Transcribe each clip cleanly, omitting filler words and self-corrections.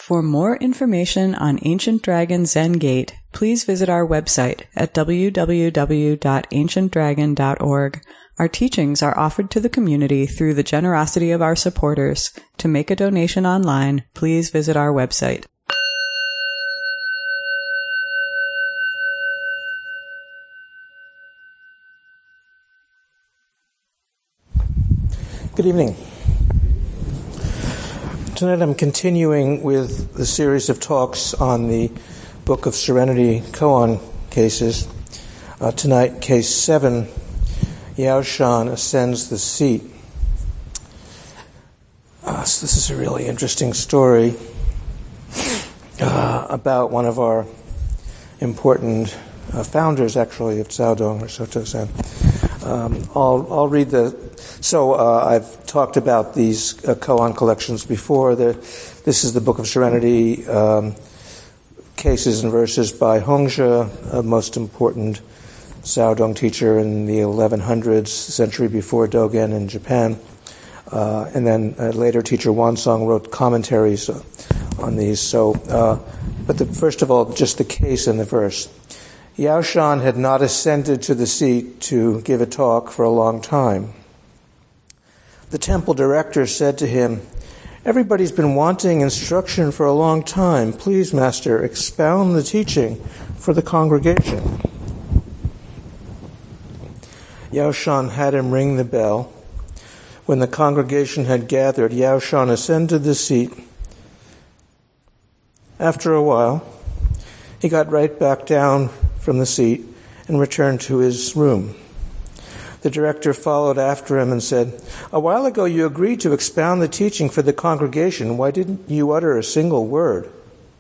For more information on Ancient Dragon Zen Gate, please visit our website at www.ancientdragon.org. Our teachings are offered to the community through the generosity of our supporters. To make a donation online, please visit our website. Good evening. Tonight I'm continuing with the series of talks on the Book of Serenity koan cases. Tonight, case 7, Yaoshan ascends the seat. So this is a really interesting story about one of our important founders, actually, of Caodong or Soto Zen. I'll read I've talked about these koan collections before. This is the Book of Serenity, cases and verses by Hongzhi, a most important Caodong teacher in the 1100s, century before Dogen in Japan. And then later teacher Wansong wrote commentaries on these. First of all, just the case and the verse. Yaoshan had not ascended to the seat to give a talk for a long time. The temple director said to him, "Everybody's been wanting instruction for a long time. Please, Master, expound the teaching for the congregation." Yaoshan had him ring the bell. When the congregation had gathered, Yaoshan ascended the seat. After a while, he got right back down from the seat and returned to his room. The director followed after him and said, "A while ago you agreed to expound the teaching for the congregation. Why didn't you utter a single word?"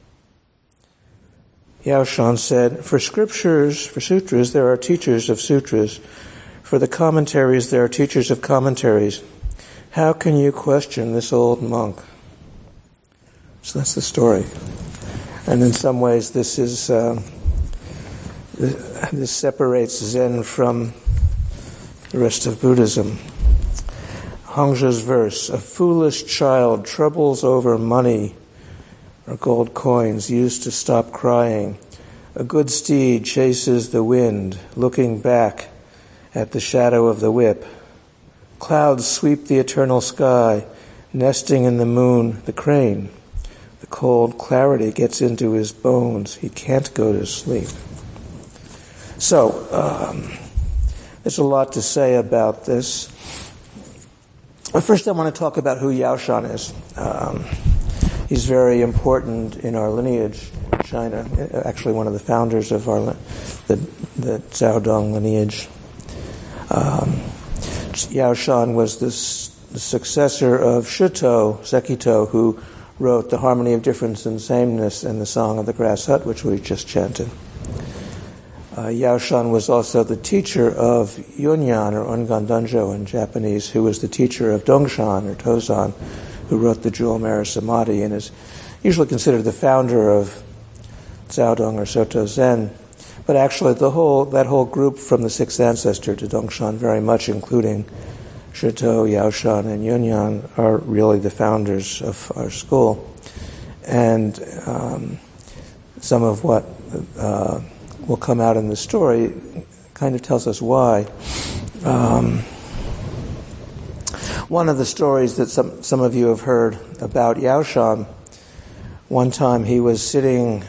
Yaoshan said, For sutras, there are teachers of sutras. For the commentaries, there are teachers of commentaries. How can you question this old monk? So that's the story. And in some ways, this separates Zen from the rest of Buddhism. Hongzhi's verse, "A foolish child troubles over money or gold coins used to stop crying. A good steed chases the wind, looking back at the shadow of the whip. Clouds sweep the eternal sky, nesting in the moon, the crane. The cold clarity gets into his bones. He can't go to sleep." There's a lot to say about this. But first I want to talk about who Yaoshan is. He's very important in our lineage in China, actually one of the founders of the Caodong lineage. Yaoshan was the successor of Shuto, Sekito, who wrote The Harmony of Difference and Sameness and the Song of the Grass Hut, which we just chanted. Yaoshan was also the teacher of Yunyan, or Ongan Danjo in Japanese, who was the teacher of Dongshan, or Tozan, who wrote the Jewel Mirror Samadhi, and is usually considered the founder of Caodong or Soto Zen. But actually, that whole group from the sixth ancestor to Dongshan, very much including Shuto, Yaoshan, and Yunyan, are really the founders of our school. And some of what will come out in the story kind of tells us why. One of the stories that some of you have heard about Yaoshan, one time he was sitting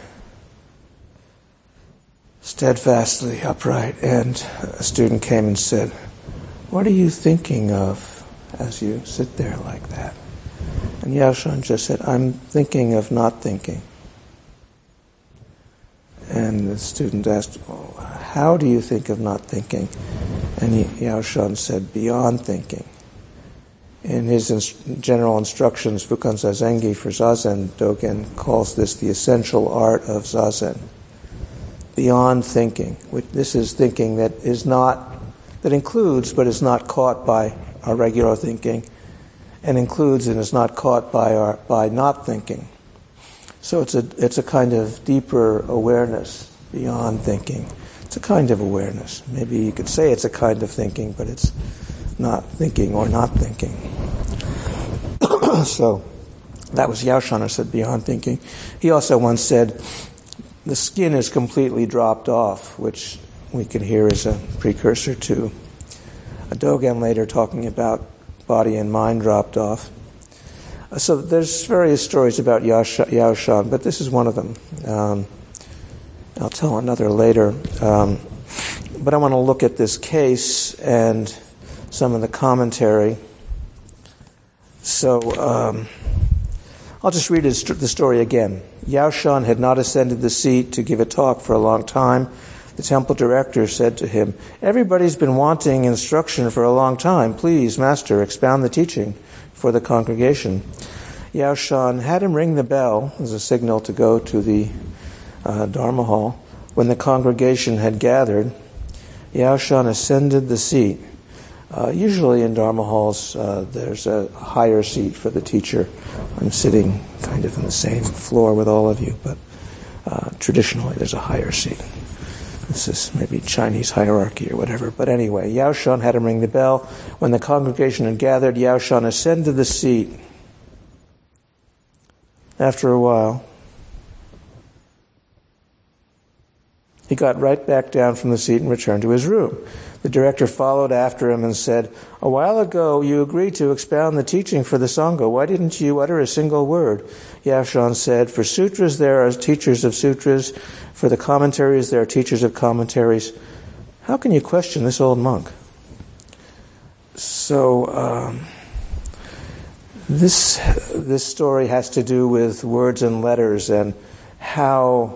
steadfastly upright, and a student came and said, "What are you thinking of as you sit there like that?" And Yaoshan just said, "I'm thinking of not thinking." And the student asked, "How do you think of not thinking?" And Yaoshan said, "Beyond thinking." In his general instructions, Fukan Zazengi for Zazen, Dogen calls this the essential art of Zazen. Beyond thinking. This is thinking that includes but is not caught by our regular thinking, and includes and is not caught by not thinking. So it's a kind of deeper awareness beyond thinking. It's a kind of awareness. Maybe you could say it's a kind of thinking, but it's not thinking or not thinking. So That was Yaoshan who said beyond thinking. He also once said, the skin is completely dropped off, which we can hear as a precursor to Dogen later talking about body and mind dropped off. So there's various stories about Yaoshan, but this is one of them. I'll tell another later. But I want to look at this case and some of the commentary. So I'll just read the story again. Yaoshan had not ascended the seat to give a talk for a long time. The temple director said to him, "Everybody's been wanting instruction for a long time. Please, Master, expound the teaching for the congregation." Yaoshan had him ring the bell as a signal to go to the Dharma hall. When the congregation had gathered, Yaoshan ascended the seat. Usually in Dharma halls, there's a higher seat for the teacher. I'm sitting kind of on the same floor with all of you, but traditionally there's a higher seat. This is maybe Chinese hierarchy or whatever. But anyway, Yaoshan had him ring the bell. When the congregation had gathered, Yaoshan ascended the seat. After a while, he got right back down from the seat and returned to his room. The director followed after him and said, "A while ago you agreed to expound the teaching for the Sangha. Why didn't you utter a single word?" Yaoshan said, "For sutras there are teachers of sutras. For the commentaries there are teachers of commentaries. How can you question this old monk?" So this story has to do with words and letters and how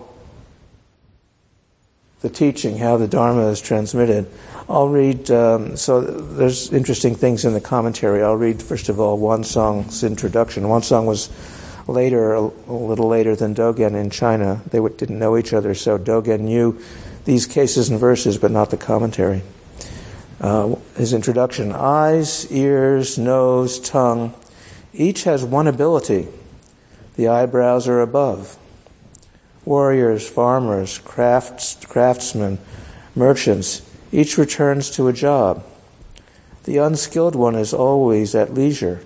the teaching, how the Dharma is transmitted. I'll read, so there's interesting things in the commentary. I'll read, first of all, Wansong's introduction. Wansong was later, a little later than Dogen in China. They didn't know each other, so Dogen knew these cases and verses, but not the commentary. His introduction: eyes, ears, nose, tongue, each has one ability. The eyebrows are above. Warriors, farmers, craftsmen, merchants, each returns to a job. The unskilled one is always at leisure.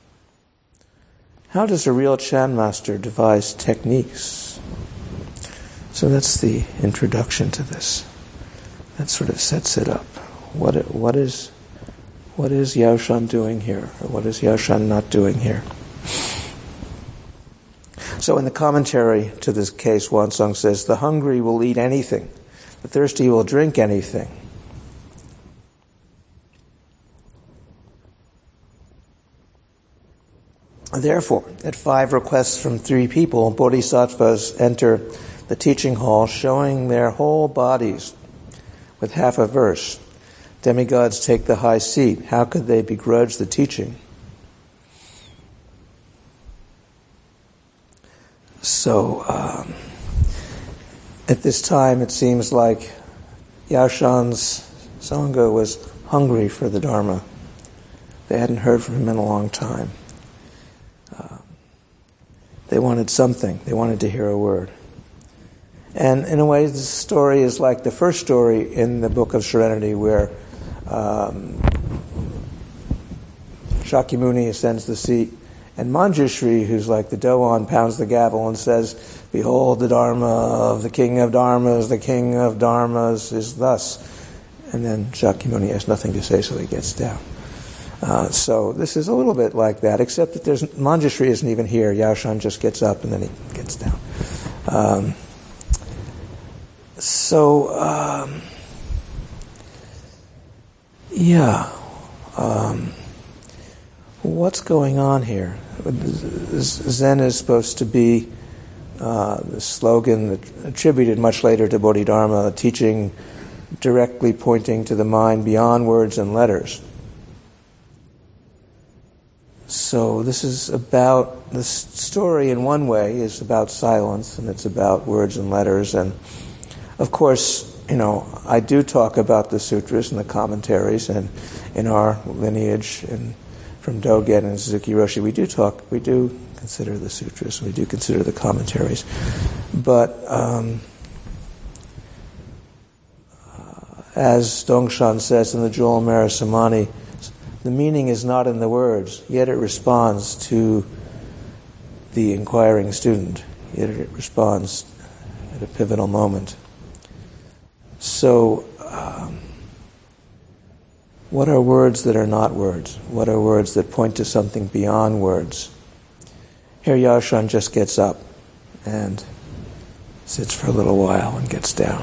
How does a real Chan master devise techniques? So that's the introduction to this. That sort of sets it up. What is Yaoshan doing here? Or what is Yaoshan not doing here? So in the commentary to this case, Wansong says, "The hungry will eat anything. The thirsty will drink anything." Therefore, at 5 requests from 3 people, bodhisattvas enter the teaching hall showing their whole bodies with half a verse. Demigods take the high seat. How could they begrudge the teaching? So, at this time, it seems like Yaoshan's Sangha was hungry for the Dharma. They hadn't heard from him in a long time. They wanted something. They wanted to hear a word. And in a way, this story is like the first story in the Book of Serenity where Shakyamuni ascends the seat, and Manjushri, who's like the Doan, pounds the gavel and says, "Behold, the Dharma of the King of Dharmas, the King of Dharmas is thus." And then Shakyamuni has nothing to say, so he gets down. So this is a little bit like that, except that Manjushri isn't even here. Yaoshan just gets up and then he gets down. What's going on here? Zen is supposed to be the slogan attributed much later to Bodhidharma, teaching directly pointing to the mind beyond words and letters. So this story in one way is about silence, and it's about words and letters. And of course, I do talk about the sutras and the commentaries, and in our lineage and from Dogen and Suzuki Roshi, we do consider the sutras, we do consider the commentaries. But as Dongshan says in the Jewel Marasamani, the meaning is not in the words, yet it responds to the inquiring student, yet it responds at a pivotal moment. So, what are words that are not words? What are words that point to something beyond words? Here Yaoshan just gets up and sits for a little while and gets down.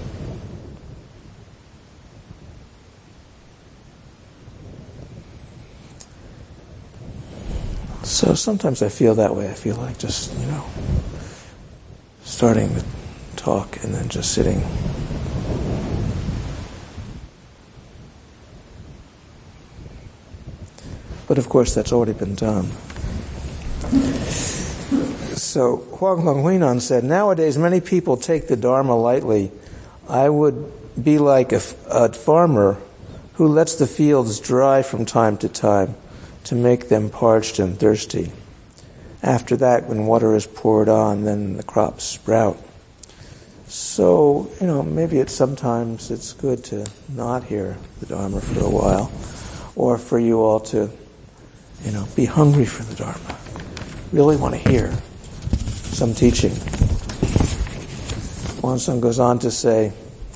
So sometimes I feel that way. I feel like just, starting the talk and then just sitting. But of course that's already been done. So Huang Long Huinan said, nowadays many people take the Dharma lightly. I would be like a farmer who lets the fields dry from time to make them parched and thirsty. After that, when water is poured on, then the crops sprout. So, maybe sometimes it's good to not hear the Dharma for a while, or for you all to, be hungry for the Dharma. Really want to hear some teaching. Wansung goes on to say,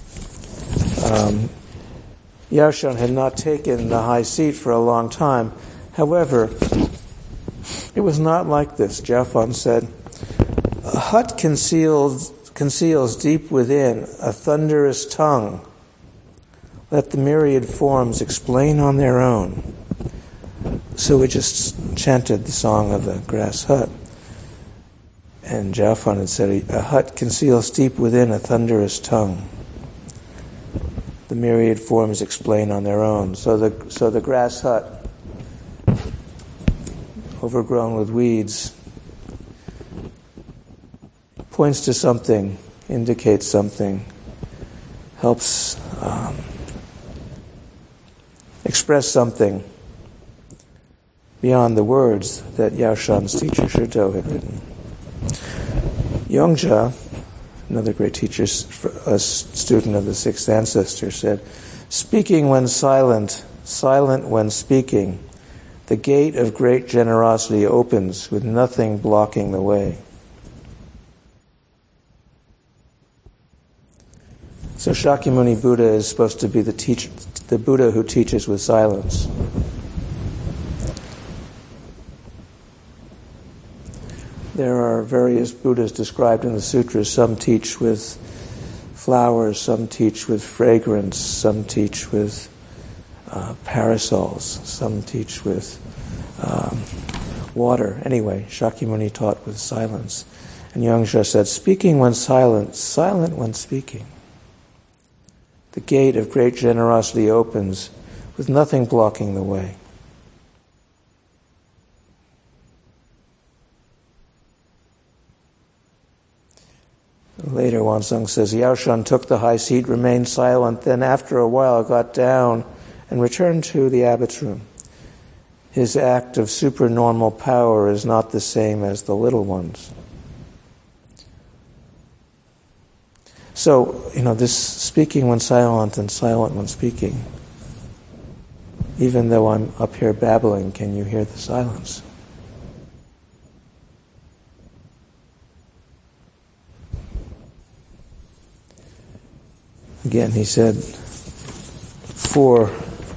Yaoshan had not taken the high seat for a long time. However, it was not like this. Jiafan said, a hut conceals deep within a thunderous tongue. Let the myriad forms explain on their own. So we just chanted the song of the grass hut. And Jiafan had said, a hut conceals deep within a thunderous tongue. The myriad forms explain on their own. So the grass hut, overgrown with weeds, points to something, indicates something, helps express something beyond the words that Yaoshan's teacher Shito had written. Yongzha, another great teacher, a student of the sixth ancestor, said, speaking when silent, silent when speaking, the gate of great generosity opens with nothing blocking the way. So Shakyamuni Buddha is supposed to be the Buddha who teaches with silence. There are various Buddhas described in the sutras. Some teach with flowers, some teach with fragrance, some teach with parasols, some teach with water. Anyway, Shakyamuni taught with silence. And Yongzha said, speaking when silent, silent when speaking. The gate of great generosity opens with nothing blocking the way. Later, Wansung says, Yaoshan took the high seat, remained silent, then after a while got down and returned to the abbot's room. His act of supernormal power is not the same as the little ones. So, this speaking when silent and silent when speaking, even though I'm up here babbling, can you hear the silence? Again, he said, for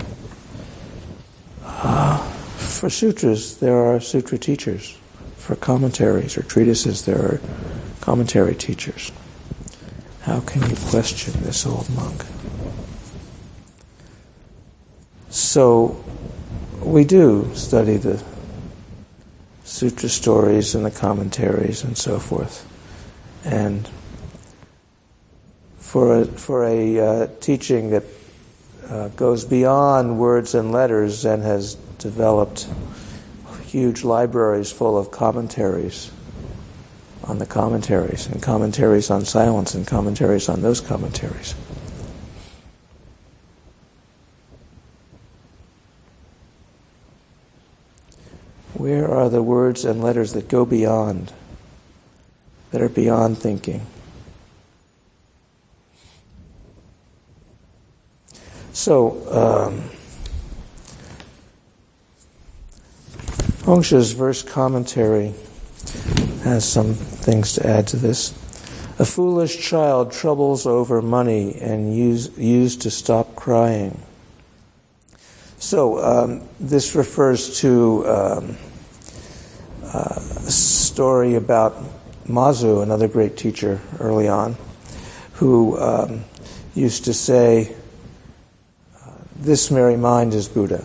sutras, there are sutra teachers. For commentaries or treatises, there are commentary teachers. How can you question this old monk? So, we do study the sutra stories and the commentaries and so forth. And for a teaching that goes beyond words and letters and has developed huge libraries full of commentaries on the commentaries, and commentaries on silence, and commentaries on those commentaries. Where are the words and letters that go beyond, that are beyond thinking? So, Hongsha's verse commentary has some things to add to this. A foolish child troubles over money and used to stop crying. So this refers to a story about Mazu, another great teacher early on, who used to say, "This merry mind is Buddha."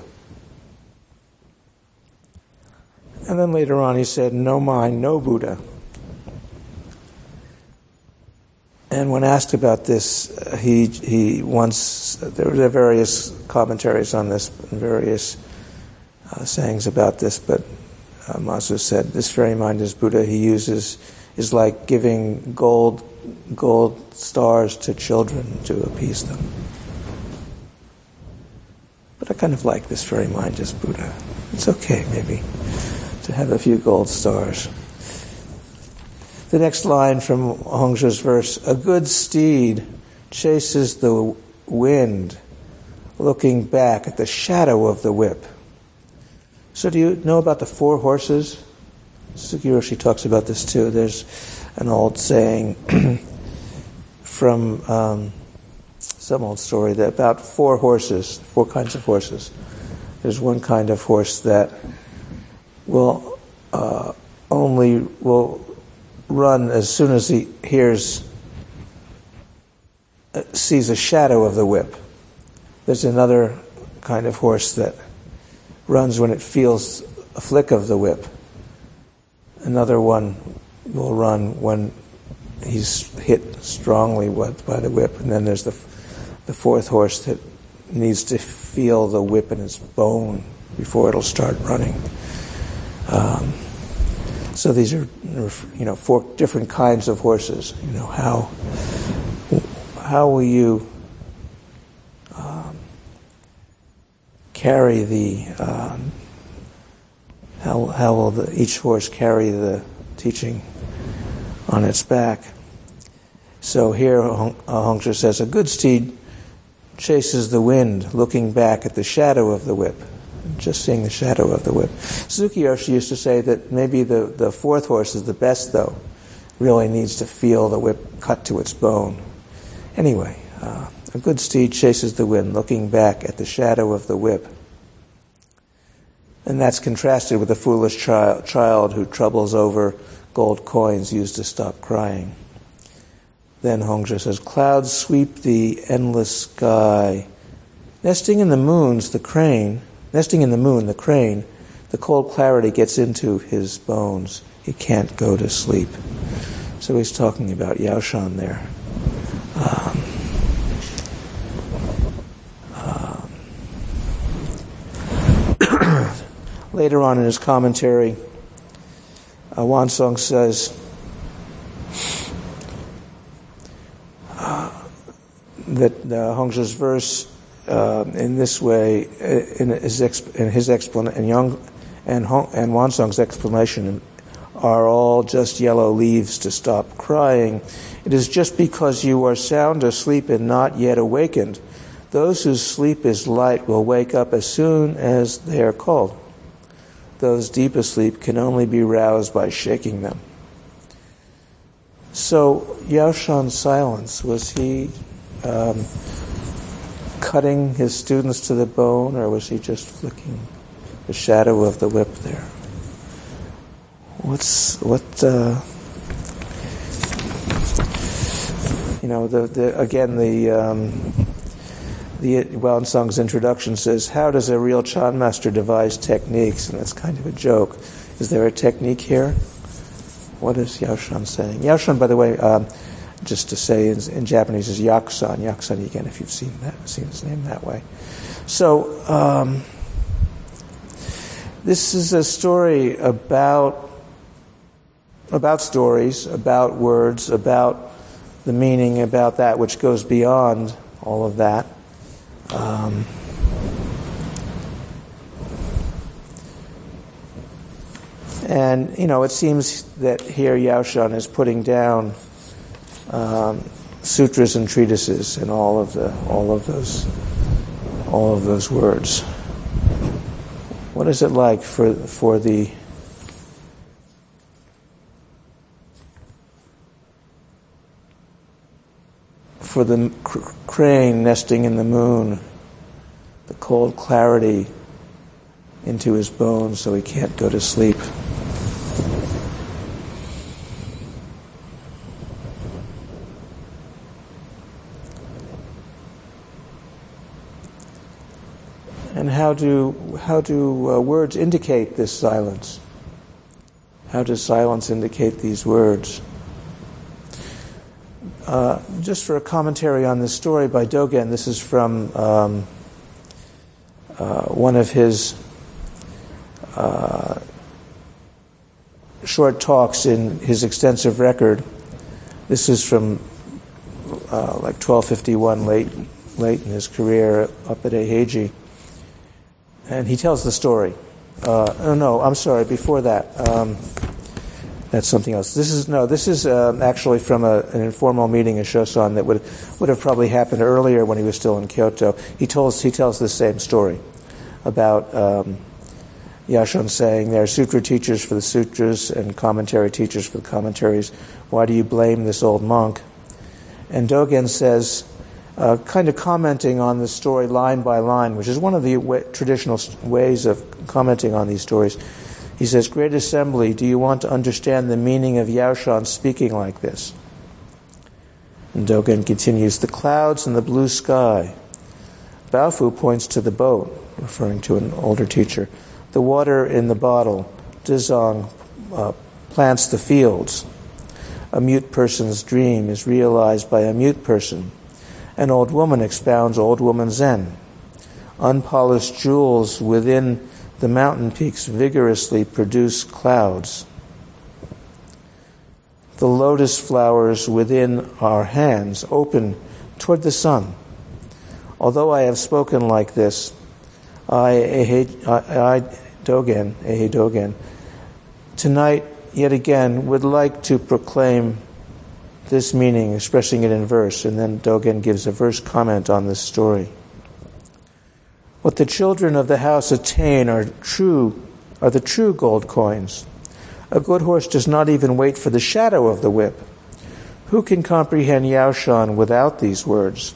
And then later on he said, "No mind, no Buddha." And when asked about this, he once, there were various commentaries on this, and various sayings about this, but Mazu said, "This very mind is Buddha." He is like giving gold stars to children to appease them. But I kind of like "this very mind is Buddha." It's okay, maybe, to have a few gold stars. The next line from Hongzhi's verse, "A good steed chases the wind, looking back at the shadow of the whip." So do you know about the 4 horses? Suzuki Roshi talks about this too. There's an old saying from some old story that about 4 horses, 4 kinds of horses. There's one kind of horse that will run as soon as he sees a shadow of the whip. There's another kind of horse that runs when it feels a flick of the whip. Another one will run when he's hit strongly by the whip. And then there's the 4th horse that needs to feel the whip in its bone before it'll start running. So these are, 4 different kinds of horses. How will you carry the? How will each horse carry the teaching on its back? So here Hongzhi says, "A good steed chases the wind, looking back at the shadow of the whip." Just seeing the shadow of the whip. Suzuki Roshi used to say that maybe the 4th horse is the best, though. Really needs to feel the whip cut to its bone. Anyway, a good steed chases the wind, looking back at the shadow of the whip. And that's contrasted with a foolish child who troubles over gold coins used to stop crying. Then Hongzhi says, "Clouds sweep the endless sky. Nesting in the moon, the crane, the cold clarity gets into his bones. He can't go to sleep." So he's talking about Yaoshan there. Later on in his commentary, Wansong says that Hongzhi's verse in this way, in his explanation, and Wansong's explanation, are all just yellow leaves to stop crying. It is just because you are sound asleep and not yet awakened. Those whose sleep is light will wake up as soon as they are called. Those deep asleep can only be roused by shaking them. So Yaoshan's silence, was he cutting his students to the bone, or was he just flicking the shadow of the whip there? The Wansong's introduction says, "How does a real Chan master devise techniques?" And that's kind of a joke. Is there a technique here? What is Yaoshan saying? Yaoshan, by the way, just to say in Japanese, is Yakusan. Yakusan again, if you've seen his name that way. So this is a story about stories, about words, about the meaning, about that which goes beyond all of that. And it seems that here Yaoshan is putting down sutras and treatises and all of those words. What is it like for the for the crane nesting in the moon, the cold clarity into his bones so he can't go to sleep. And how do words indicate this silence? How does silence indicate these words? Just for a commentary on this story by Dogen, this is from one of his short talks in his extensive record. This is from like 1251, late in his career up at Eiheiji. And he tells the story. Before that. That's something else. This is actually from an informal meeting in Shosan that would have probably happened earlier when he was still in Kyoto. He tells the same story about Yashon saying, there are sutra teachers for the sutras and commentary teachers for the commentaries. Why do you blame this old monk? And Dogen says, kind of commenting on the story line by line, which is one of the traditional ways of commenting on these stories. He says, Great Assembly, do you want to understand the meaning of Yaoshan speaking like this? And Dogen continues, the clouds and the blue sky. Baofu points to the boat, referring to an older teacher. The water in the bottle. Dizang plants the fields. A mute person's dream is realized by a mute person. An old woman expounds old woman Zen. Unpolished jewels within the mountain peaks vigorously produce clouds. The lotus flowers within our hands open toward the sun. Although I have spoken like this, I Dogen, tonight yet again would like to proclaim this meaning, expressing it in verse, and then Dogen gives a verse comment on this story. What the children of the house attain are the true gold coins. A good horse does not even wait for the shadow of the whip. Who can comprehend Yaoshan without these words?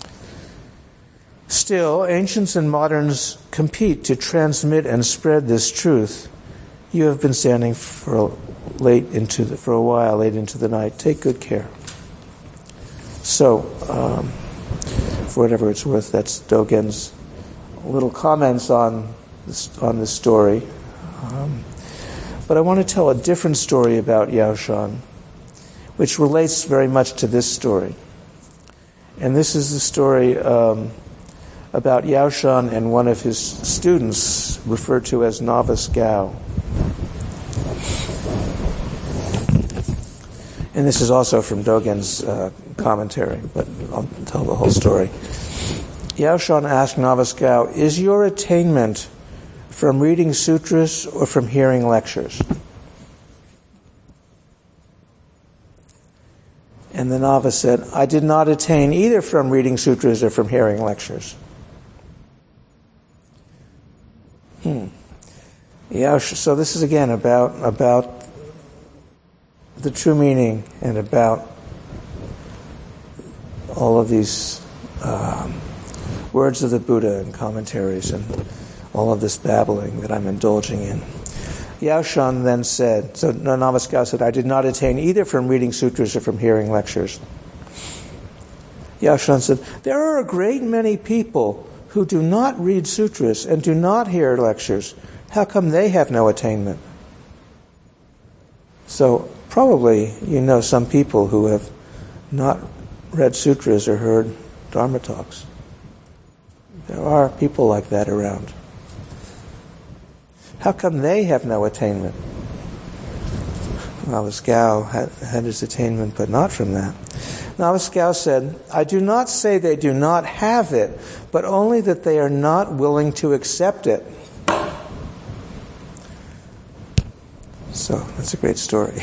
Still, ancients and moderns compete to transmit and spread this truth. You have been standing for a while, late into the night. Take good care. So, for whatever it's worth, that's Dogen's little comments on this story. But I want to tell a different story about Yaoshan, which relates very much to this story. And this is the story about Yaoshan and one of his students, referred to as Novice Gao. And this is also from Dogen's commentary, but I'll tell the whole story. Yaoshan asked Novice Gao, is your attainment from reading sutras or from hearing lectures? And the novice said, I did not attain either from reading sutras or from hearing lectures. So this is again about the true meaning and about all of these words of the Buddha and commentaries and all of this babbling that I'm indulging in. Yaoshan then said, so Novice Gao said, I did not attain either from reading sutras or from hearing lectures. Yaoshan said, there are a great many people who do not read sutras and do not hear lectures. How come they have no attainment? So probably you know some people who have not read sutras or heard Dharma talks. There are people like that around. How come they have no attainment? Novice Gao had his attainment, but not from that. Novice Gao said, I do not say they do not have it, but only that they are not willing to accept it. So, that's a great story.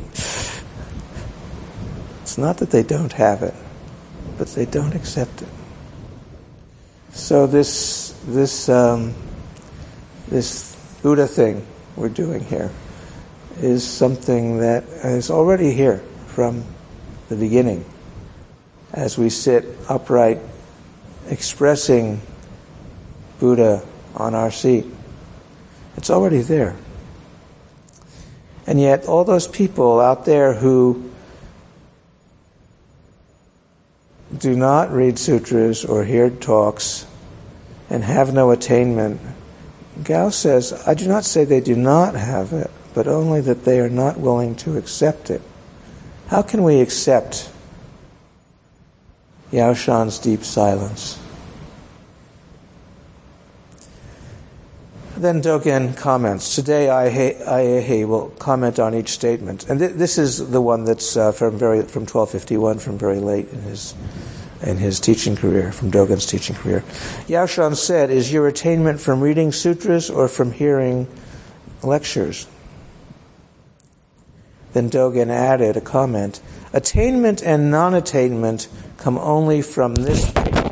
It's not that they don't have it, but they don't accept it. So this Buddha thing we're doing here is something that is already here from the beginning. as we sit upright, expressing Buddha on our seat. It's already there. And yet all those people out there who do not read sutras or hear talks and have no attainment, Gao says, I do not say they do not have it, but only that they are not willing to accept it. How can we accept Yao Shan's deep silence? Then Dogen comments. Today, Aiehe will comment on each statement, and this is the one that's from 1251, from very late in his teaching career, from Dogen's teaching career. Yao Shan said, "Is your attainment from reading sutras or from hearing lectures?" Then Dogen added a comment: "Attainment and non-attainment come only from this."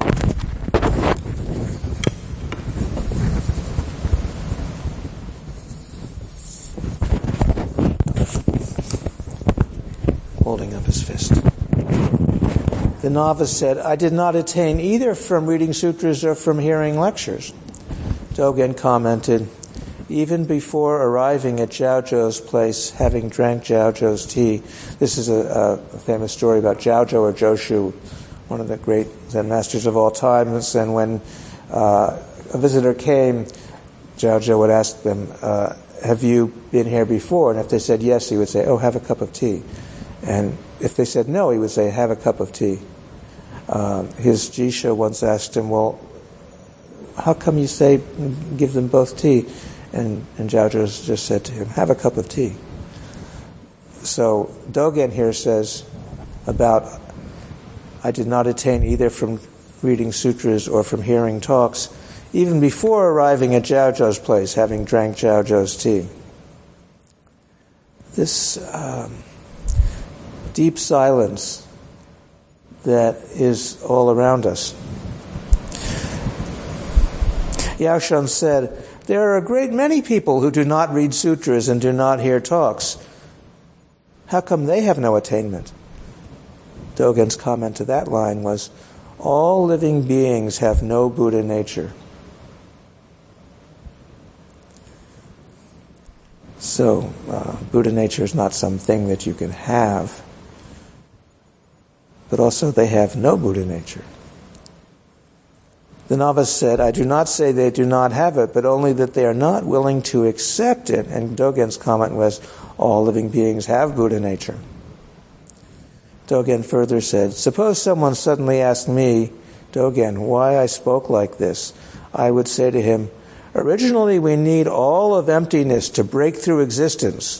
Holding up his fist. The novice said, "I did not attain either from reading sutras or from hearing lectures." Dogen commented, "Even before arriving at Jiaozhou's place, having drank Jiaozhou's tea," this is a famous story about Jiaozhou or Joshu, one of the great Zen masters of all times, and when a visitor came, Jiaozhou would ask them, "Have you been here before?" And if they said yes, he would say, "Oh, have a cup of tea." And if they said no, he would say, "Have a cup of tea." His Jisha once asked him, "Well, how come you say give them both tea?" And Jiaozhou just said to him, "Have a cup of tea." So Dogen here says about, I did not attain either from reading sutras or from hearing talks, even before arriving at Jiaozhou's place, having drank Jiaozhou's tea. This deep silence that is all around us. Yao Shan said, "There are a great many people who do not read sutras and do not hear talks. How come they have no attainment?" Dogen's comment to that line was, "All living beings have no Buddha nature." So, Buddha nature is not something that you can have, but also they have no Buddha nature. The novice said, "I do not say they do not have it, but only that they are not willing to accept it." And Dogen's comment was, "All living beings have Buddha nature." Dogen further said, "Suppose someone suddenly asked me, Dogen, why I spoke like this. I would say to him, originally we need all of emptiness to break through existence.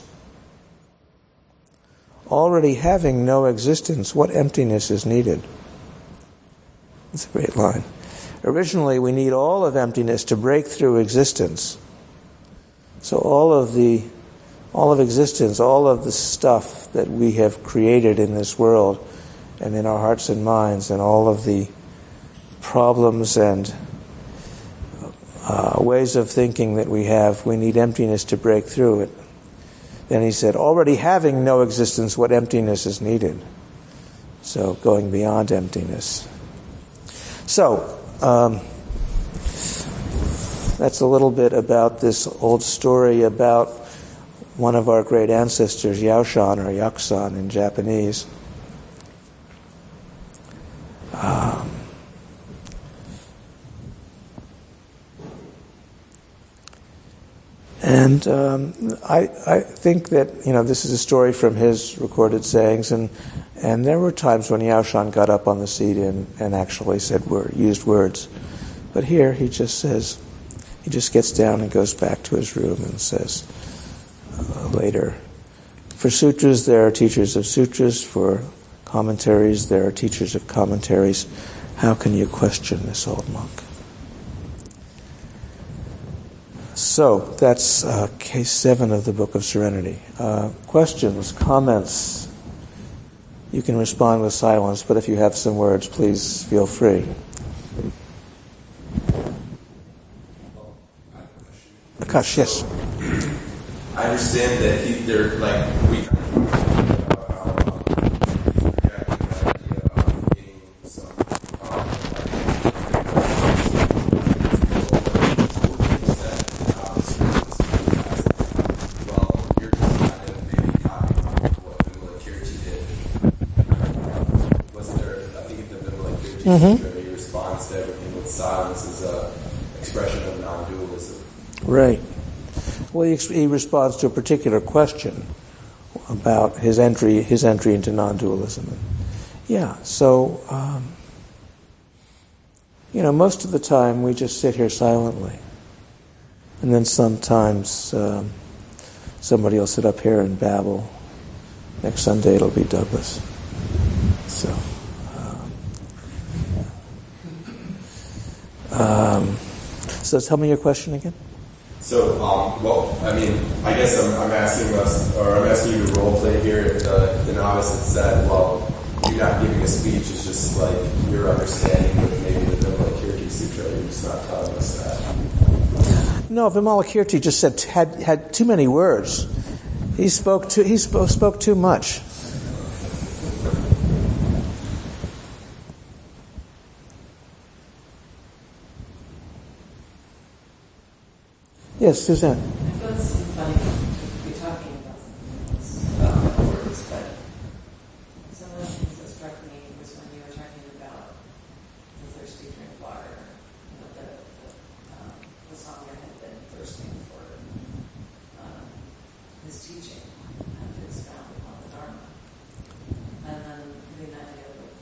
Already having no existence, what emptiness is needed?" It's a great line. Originally, we need all of emptiness to break through existence. So all of existence, all of the stuff that we have created in this world and in our hearts and minds, and all of the problems and ways of thinking that we have, we need emptiness to break through it. Then he said, already having no existence, what emptiness is needed? So going beyond emptiness. So, that's a little bit about this old story about one of our great ancestors, Yao Shan, or Yakusan in Japanese. And I think that, this is a story from his recorded sayings, and there were times when Yao Shan got up on the seat and actually used words. But here he just says, he just gets down and goes back to his room and says later, for sutras there are teachers of sutras, for commentaries there are teachers of commentaries. How can you question this old monk? So, that's case 7 of the Book of Serenity. Questions, comments? You can respond with silence, but if you have some words, please feel free. Akash, yes. I understand that we kind of Sutra. He responds to everything with silence as an expression of non-dualism. Right. Well, he responds to a particular question about his entry into non-dualism. Yeah, so, most of the time we just sit here silently. And then sometimes somebody will sit up here and babble. Next Sunday it'll be Douglas. So tell me your question again. So, I guess I'm asking you to role play here. The novice had said, well, you're not giving a speech, it's just like your understanding of maybe the Vimalakirti Sutra, you're just not telling us that. No, Vimalakirti just said had too many words. He spoke too much. Yes, Suzanne. I thought it seemed funny to be talking about something words, but some of the things that struck me was when you were talking about the thirsty drink water, the sangha had been thirsting for his teaching and to expound upon the Dharma. And then the idea with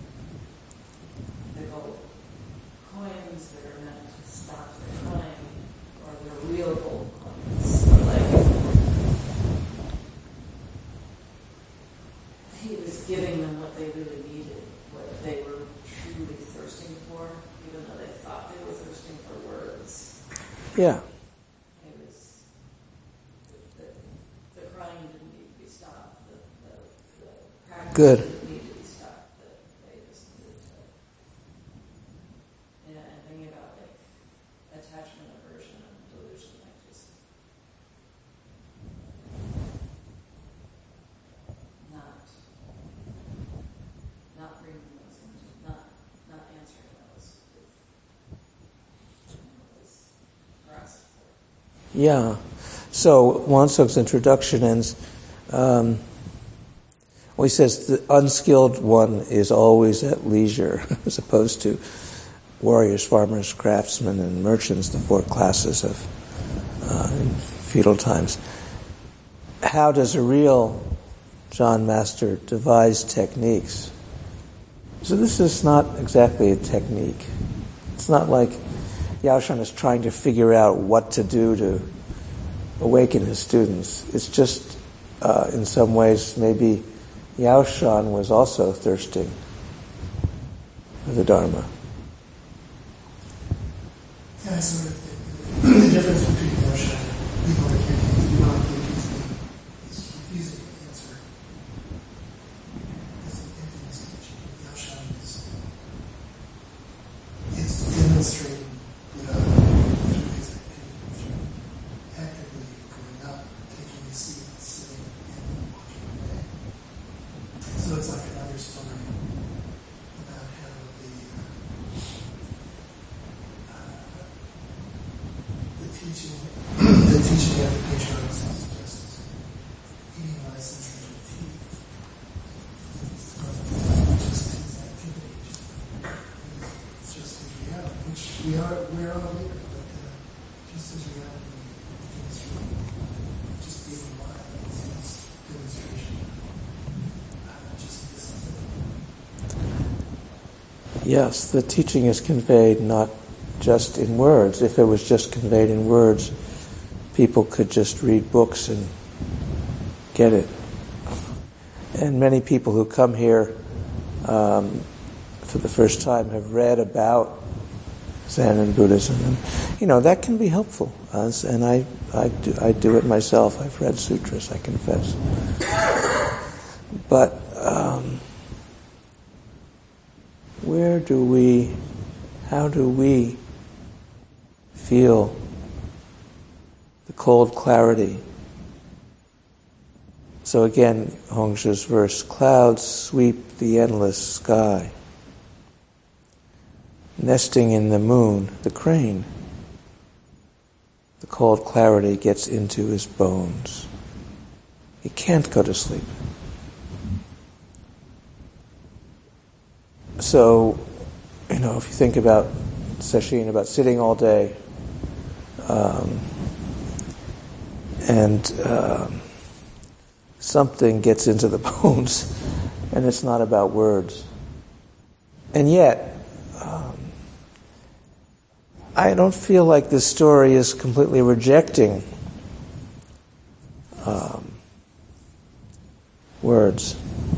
the gold coins that are meant to stop the crying, or the real gold coins. He was giving them what they really needed, what they were truly thirsting for, even though they thought they were thirsting for words. Yeah. It was the crying didn't need to be stopped. The practice Good. didn't need to be stopped. They just needed to. And thinking about attachment, aversion, and delusion, just not bringing those into, not answering those was grasped for. Yeah. So Wansuk's introduction ends. He says the unskilled one is always at leisure, as opposed to warriors, farmers, craftsmen, and merchants, the four classes of in feudal times. How does a real John Master devise techniques? So this is not exactly a technique. It's not like Yaoshan is trying to figure out what to do to awaken his students. It's just, in some ways, maybe Yaoshan was also thirsting for the Dharma. Yeah, sort of the difference between Yaoshan and Vimalakirti is refusing to answer. Is in his teaching. Yaoshan is demonstrating Buddha through his activity, through actively going up, taking a seat, sitting, and walking away. So it's like another story about how the teaching of the patriarchs is just eating license and tea. It's just his activity. It's just his reality, which we're all here, but just his reality demonstration. Just being alive is his demonstration. Just this. Yes, the teaching is conveyed not just in words. If it was just conveyed in words, people could just read books and get it. And many people who come here for the first time have read about Zen and Buddhism, and that can be helpful. And I do it myself. I've read sutras, I confess. But how do we feel the cold clarity? So again, Hongshu's verse, clouds sweep the endless sky. Nesting in the moon, the crane. The cold clarity gets into his bones. He can't go to sleep. So if you think about Sesshin, about sitting all day, and something gets into the bones, and it's not about words. And yet, I don't feel like this story is completely rejecting words.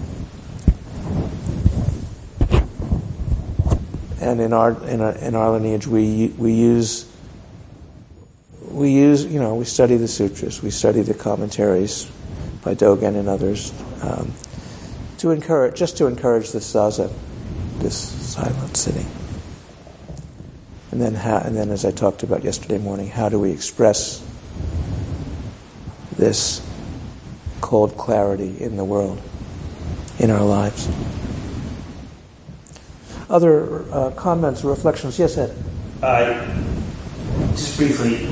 And in our lineage, we study the sutras, we study the commentaries by Dogen and others to encourage this zazen, this silent sitting. And then, as I talked about yesterday morning, how do we express this cold clarity in the world, in our lives? Other comments or reflections? Yes, Ed? Just briefly,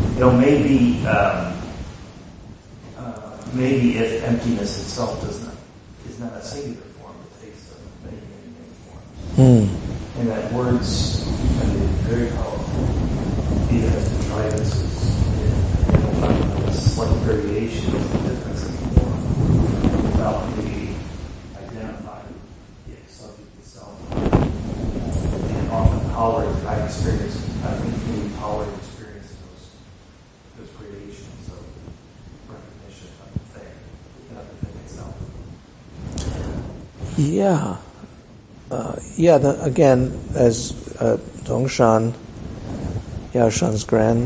maybe if emptiness itself is not a singular form, it takes many forms. And that words can be very powerful, even if the triances in slight variation of the difference in form, without maybe identifying the subject itself. And often Howard, I think maybe Howard experienced those gradations of recognition of the thing, not the thing itself. Yeah. Again, as Dongshan, Yaoshan's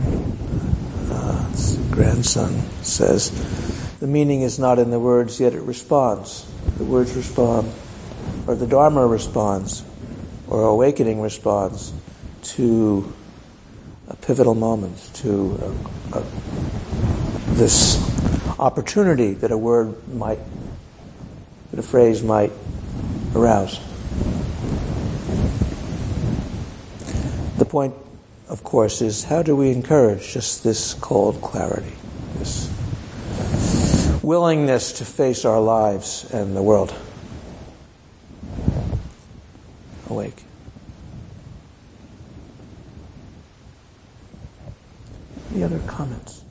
grandson says, the meaning is not in the words, yet it responds. The words respond, or the Dharma responds, or awakening responds to a pivotal moment, to this opportunity that a phrase might arouse. The point, of course, is how do we encourage just this cold clarity, this willingness to face our lives and the world awake. Any other comments?